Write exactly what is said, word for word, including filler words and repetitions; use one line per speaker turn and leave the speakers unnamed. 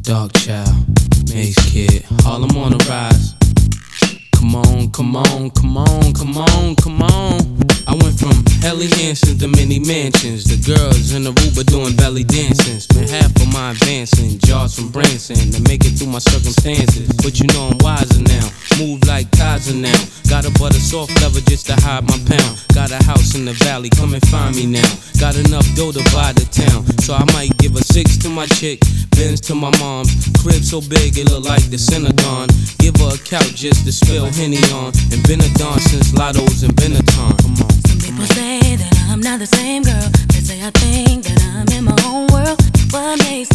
Dark child, Maze Kid, Harlem on the rise. Come on, come on, come on, come on, come on. I went from Helly Hansen to many mansions. The girls in the Aruba doing belly dancing. Spent half of my advancing, jars from Branson to make it through my circumstances. But you know I'm wiser now, move like Kaiser now. Got a butter soft leather just to hide my pound. Got a house in the valley, come and find me now. Got enough dough to buy the town, so I might give a six to my chick, Benz to my mom's. Crib so big it look like the Synagogue. Give her a couch just to spill Henny on. And been a dawn since Lotto's and Benetton. Come on.
Some people say that I'm not the same girl. They say I think that I'm in my own world. What makes